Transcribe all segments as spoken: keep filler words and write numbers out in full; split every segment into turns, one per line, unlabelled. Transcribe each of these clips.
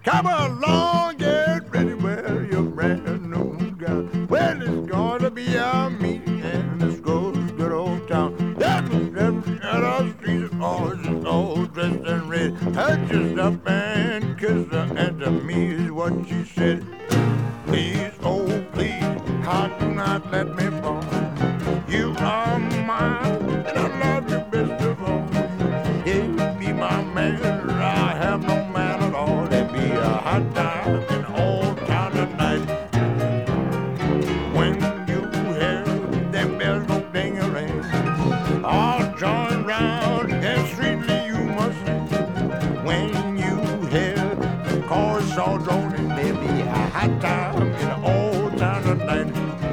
Come along, get ready, wear your brand new gown. Well, it's gonna be a meeting in this good, good old town. That was them at our streets, all just all dressed in red. I just up and kissed her, and to me is what she said. Please, oh please, how do not let me fall. You are mine, and I love you best of all. Hey, be my man, I have no man at all. There be a hot time in old town tonight. When you hear them bells go ding-a-ring, all join round and sweetly you must sing. When you hear the chorus all droning, there be a hot time in old town tonight.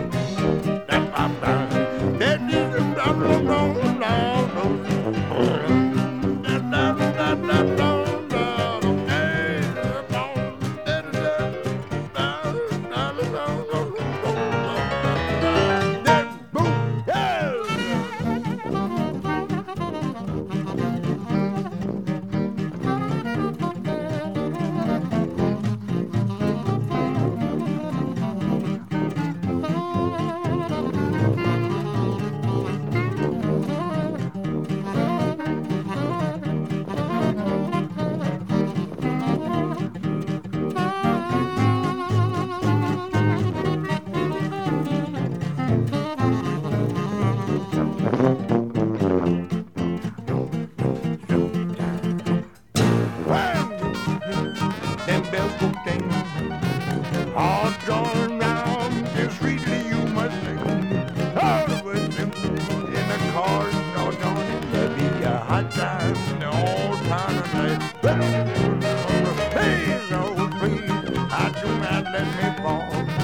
All join round and sweetly you must sing. All of us in the cars, all joining. There'll be a hot time in the old town tonight. Please, oh please, I do not let me fall.